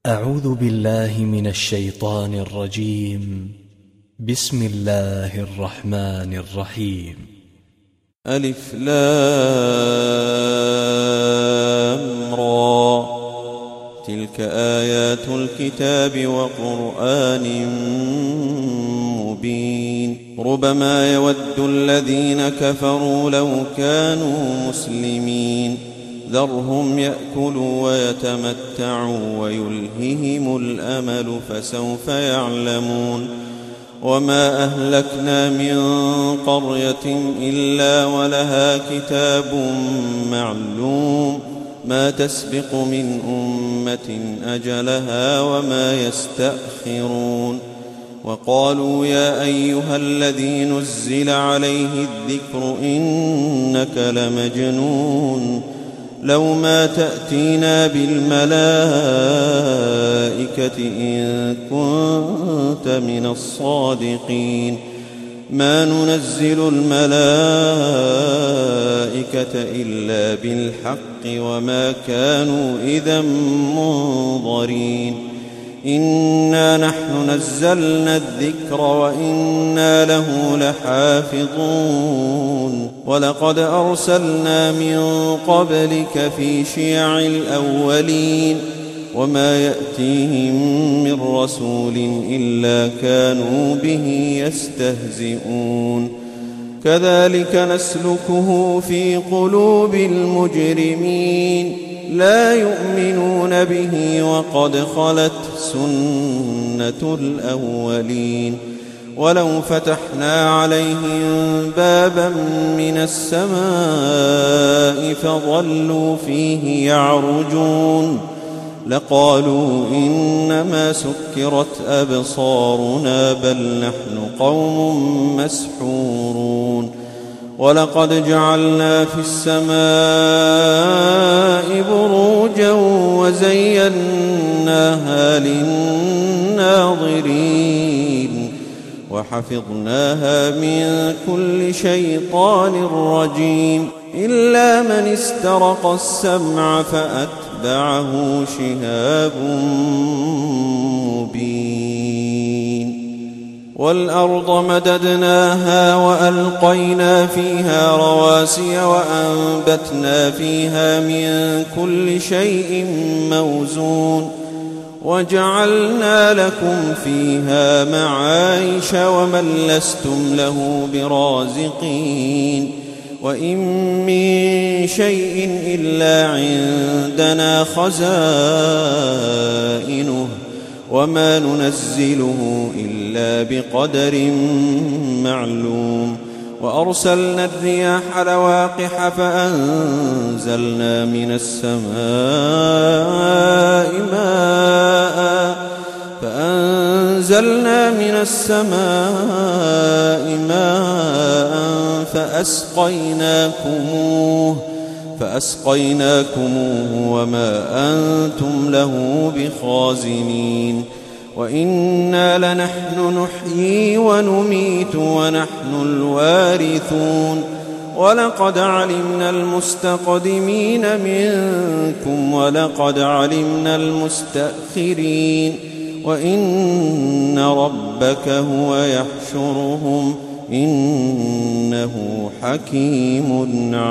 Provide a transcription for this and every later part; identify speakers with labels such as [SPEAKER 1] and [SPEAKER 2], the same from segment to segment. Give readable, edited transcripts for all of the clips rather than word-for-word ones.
[SPEAKER 1] أعوذ بالله من الشيطان الرجيم. بسم الله الرحمن الرحيم.
[SPEAKER 2] ألف لام را، تلك آيات الكتاب وقرآن مبين. ربما يود الذين كفروا لو كانوا مسلمين، ذرهم يأكلوا ويتمتعوا ويلههم الأمل فسوف يعلمون. وما أهلكنا من قرية إلا ولها كتاب معلوم، ما تسبق من أمة أجلها وما يستأخرون. وقالوا يا أيها الذي نزل عليه الذكر إنك لمجنون، لو ما تأتينا بالملائكة إن كنت من الصادقين. ما ننزل الملائكة إلا بالحق وما كانوا إذا منظرين. إنا نحن نزلنا الذكر وإنا له لحافظون. ولقد أرسلنا من قبلك في شيع الأولين، وما يأتيهم من رسول إلا كانوا به يستهزئون. كذلك نسلكه في قلوب المجرمين، لا يؤمنون به وقد خلت سنة الأولين. ولو فتحنا عليهم بابا من السماء فظلوا فيه يعرجون لقالوا إنما سكرت أبصارنا بل نحن قوم مسحورون. ولقد جعلنا في السماء بروجا وزيناها للناظرين وحفظناها من كل شيطان رجيم إلا من استرق السمع فأتبعه شهاب مبين. والأرض مددناها وألقينا فيها رواسي وأنبتنا فيها من كل شيء موزون وجعلنا لكم فيها معايش ومن لستم له برازقين. وإن من شيء إلا عندنا خزائنه وما ننزله إلا بقدر معلوم. وأرسلنا الرياح لواقح فأنزلنا من السماء ماء فأسقيناكموه وما أنتم له بخازنين. وإنا لنحن نحيي ونميت ونحن الوارثون. ولقد علمنا المستقدمين منكم ولقد علمنا المستأخرين. وإن ربك هو يحشرهم إنه حكيم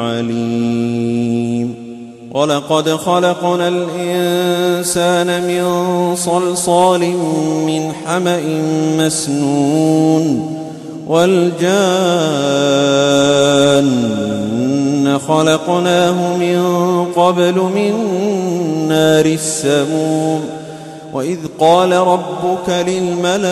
[SPEAKER 2] عليم. ولقد خلقنا الإنسان من صلصال من حمأ مسنون. والجان خلقناه من قبل من نار السموم. وإذ قال ربك للملائكة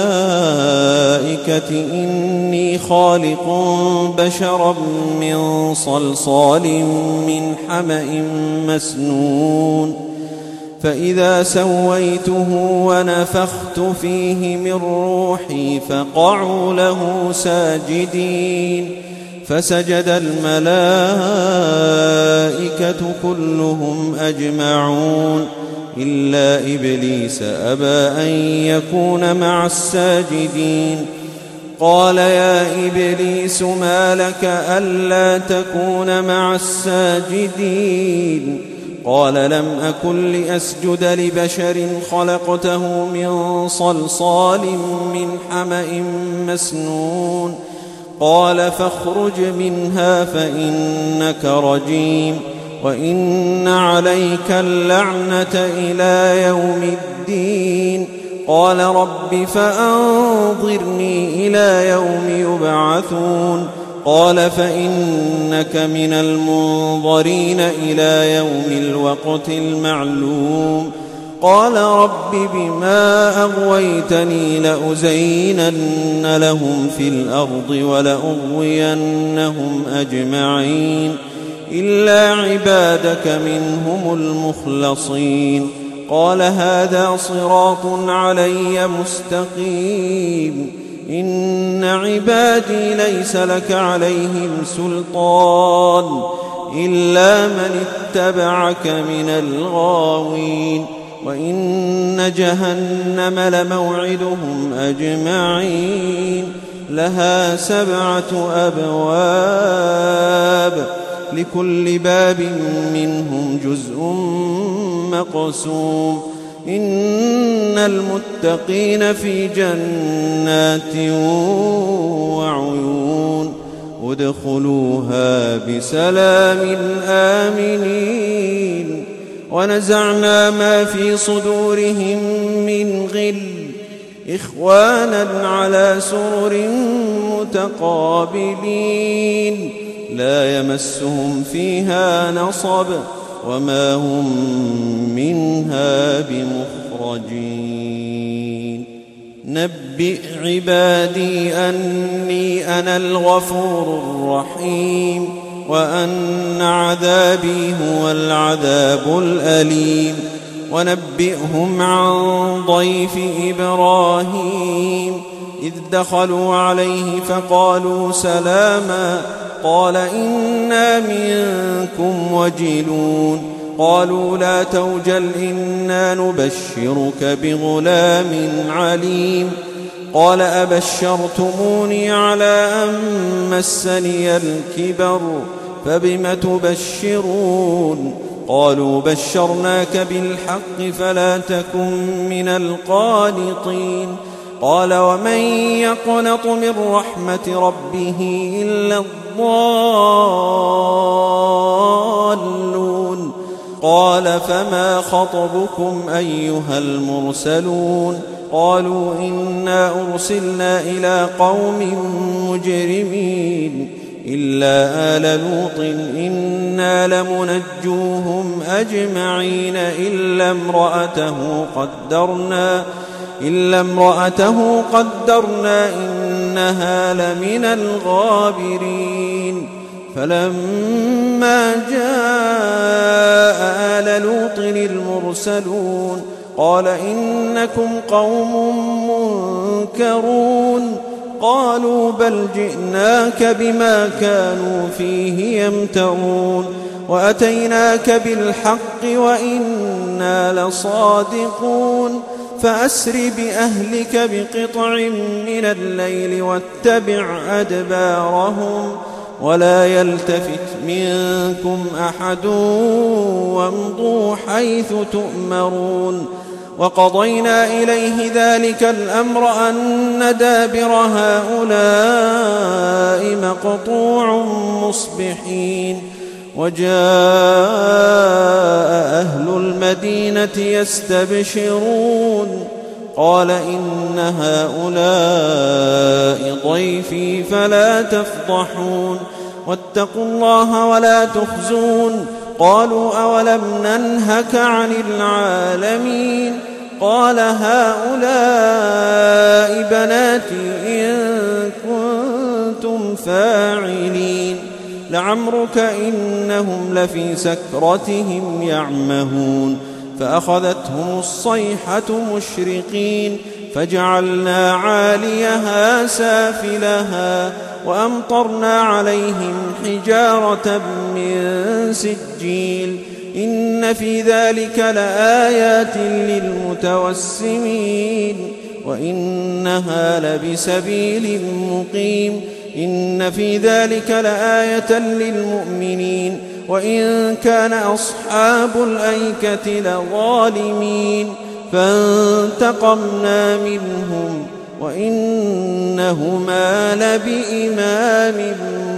[SPEAKER 2] إني خالق بشرا من صلصال من حمأ مسنون فإذا سويته ونفخت فيه من روحي فقعوا له ساجدين. فسجد الملائكة كلهم أجمعون إلا إبليس أبى أن يكون مع الساجدين. قال يا إبليس ما لك ألا تكون مع الساجدين؟ قال لم أكن لأسجد لبشر خلقته من صلصال من حمأ مسنون قال فاخرج منها فإنك رجيم وإن عليك اللعنة إلى يوم الدين قال رب فأنظرني إلى يوم يبعثون قال فإنك من المنظرين إلى يوم الوقت المعلوم قال رب بما أغويتني لأزينن لهم في الأرض ولأغوينهم أجمعين إلا عبادك منهم المخلصين قال هذا صراط علي مستقيم إن عبادي ليس لك عليهم سلطان إلا من اتبعك من الغاوين وإن جهنم لموعدهم أجمعين لها 7 أبواب لكل باب منهم جزء مقسوم إن المتقين في جنات وعيون ادخلوها بسلام آمنين ونزعنا ما في صدورهم من غل إخوانا على سرر متقابلين لا يمسهم فيها نصب وما هم منها بمخرجين نبئ عبادي أني أنا الغفور الرحيم وأن عذابي هو العذاب الأليم ونبئهم عن ضيف إبراهيم إذ دخلوا عليه فقالوا سلاما قال إنا منكم وجلون قالوا لا توجل إنا نبشرك بغلام عليم قال أبشرتموني على أن مسني الكبر فبم تبشرون قالوا بشرناك بالحق فلا تكن من القانطين قال ومن يقنط من رحمة ربه إلا الضالون قال فما خطبكم أيها المرسلون قالوا إنا أرسلنا إلى قوم مجرمين إلا آل لوط إنا لمنجوهم أجمعين إلا امرأته قدرنا إنها لمن الغابرين فلما جاء آل لوط المرسلون قال إنكم قوم منكرون قالوا بل جئناك بما كانوا فيه يمترون وأتيناك بالحق وإنا لصادقون فأسر بأهلك بقطع من الليل واتبع أدبارهم ولا يلتفت منكم أحد وامضوا حيث تؤمرون وقضينا إليه ذلك الأمر أن دابر هؤلاء مقطوع مصبحين وجاء أهل المدينة يستبشرون قال إن هؤلاء ضيفي فلا تفضحون واتقوا الله ولا تخزون قالوا أولم ننهك عن العالمين قال هؤلاء بناتي إن كنتم فاعلين لعمرك إنهم لفي سكرتهم يعمهون فأخذتهم الصيحة مشرقين فجعلنا عاليها سافلها وأمطرنا عليهم حجارة من سجيل إن في ذلك لآيات للمتوسمين وإنها لبسبيل مقيم إن في ذلك لآية للمؤمنين وإن كان أصحاب الأيكة لظالمين فانتقمنا منهم وإنهما لبإمام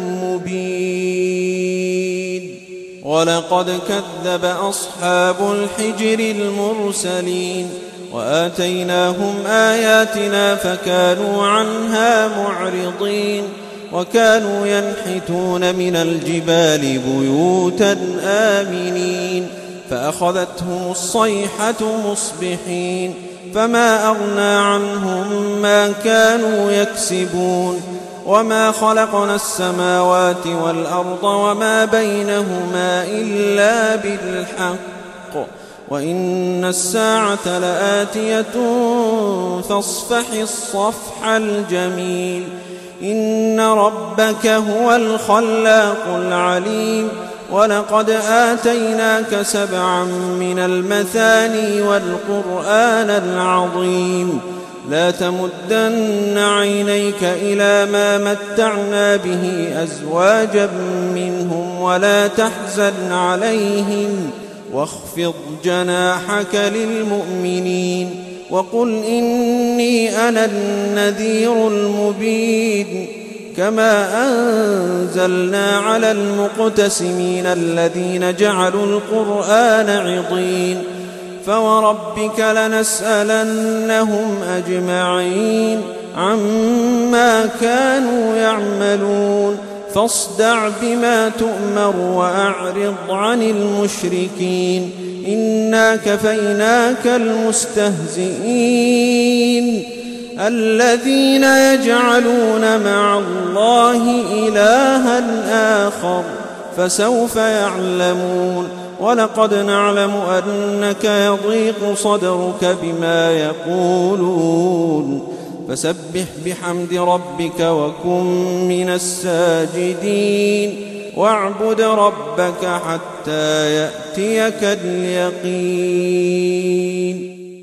[SPEAKER 2] مبين ولقد كذب أصحاب الحجر المرسلين وآتيناهم آياتنا فكانوا عنها معرضين وكانوا ينحتون من الجبال بيوتا آمنين فأخذتهم الصيحة مصبحين فما أغنى عنهم ما كانوا يكسبون وما خلقنا السماوات والأرض وما بينهما إلا بالحق وإن الساعة لآتية فاصفح الصفح الجميل إن ربك هو الخلاق العليم ولقد آتيناك 7 من المثاني والقرآن العظيم لا تمدن عينيك إلى ما متعنا به أزواجا منهم ولا تحزن عليهم واخفض جناحك للمؤمنين وقل إني أنا النذير المبين كما أنزلنا على المقتسمين الذين جعلوا القرآن عضين فوربك لنسألنهم أجمعين عما كانوا يعملون فاصدع بما تؤمر وأعرض عن المشركين إنا كفيناك المستهزئين الذين يجعلون مع الله إلها آخر فسوف يعلمون ولقد نعلم أنك يضيق صدرك بما يقولون فسبح بحمد ربك وكن من الساجدين واعبد ربك حتى يأتيك اليقين